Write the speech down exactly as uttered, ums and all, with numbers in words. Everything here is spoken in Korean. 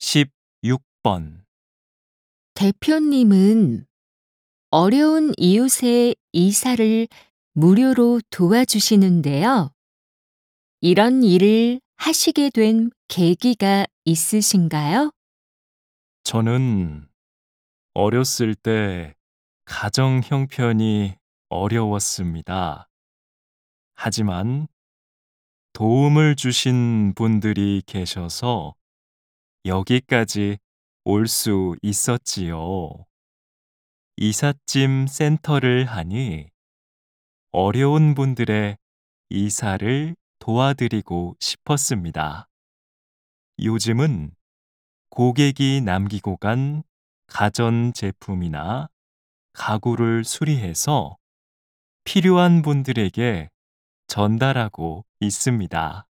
십육 번. 대표님은 어려운 이웃의 이사를 무료로 도와주시는데요. 이런 일을 하시게 된 계기가 있으신가요? 저는 어렸을 때 가정 형편이 어려웠습니다. 하지만 도움을 주신 분들이 계셔서 여기까지 올 수 있었지요. 이삿짐 센터를 하니 어려운 분들의 이사를 도와드리고 싶었습니다. 요즘은 고객이 남기고 간 가전제품이나 가구를 수리해서 필요한 분들에게 전달하고 있습니다.